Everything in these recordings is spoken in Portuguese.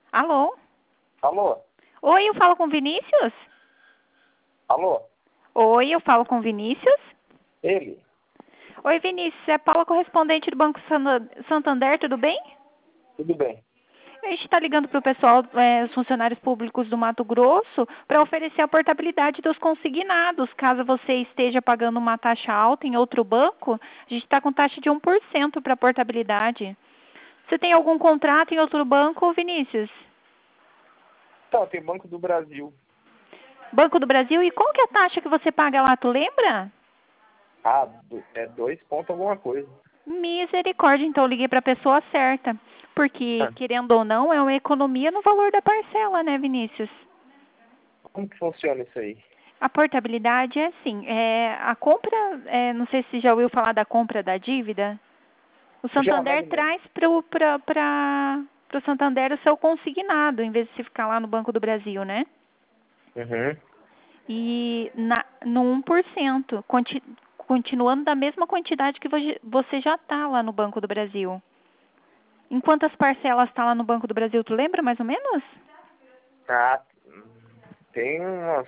Alô? Alô? Oi, eu falo com Vinícius? Alô? Oi, eu falo com Vinícius? Ele? Oi, Vinícius, é Paula, correspondente do Banco Santander, tudo bem? Tudo bem. A gente está ligando para o pessoal, os funcionários públicos do Mato Grosso, para oferecer a portabilidade dos consignados. Caso você esteja pagando uma taxa alta em outro banco, a gente está com taxa de 1% para portabilidade. Você tem algum contrato em outro banco, Vinícius? Então, tem Banco do Brasil. Banco do Brasil? E qual que é a taxa que você paga lá, tu lembra? Ah, é 2 pontos alguma coisa. Misericórdia, então eu liguei para a pessoa certa. Porque, Ah, querendo ou não, é uma economia no valor da parcela, né, Vinícius? como que funciona isso aí? A portabilidade é assim, a compra, não sei se já ouviu falar da compra da dívida. O Já, mais Santander ou menos. traz para o Santander o seu consignado, em vez de você ficar lá no Banco do Brasil, né? Uhum. E no 1%, continuando da mesma quantidade que você já está lá no Banco do Brasil. Em quantas parcelas está lá no Banco do Brasil, tu lembra mais ou menos? Ah, tem umas...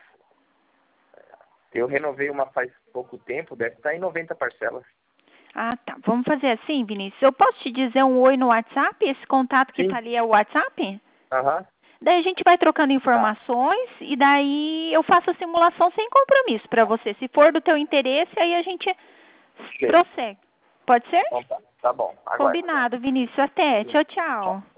Eu renovei uma faz pouco tempo, deve estar em 90 parcelas. Ah, tá. Vamos fazer assim, Vinícius. Eu posso te dizer um oi no WhatsApp? Esse contato que está Sim. ali é o WhatsApp? Aham. Daí a gente vai trocando Tá. informações e daí eu faço a simulação sem compromisso para você. Se for do teu interesse, aí a gente Beleza. prossegue. Pode ser? Então tá. Tá bom. Aguardo. Combinado, Vinícius. Até. Sim. Tchau, Tchau. tchau.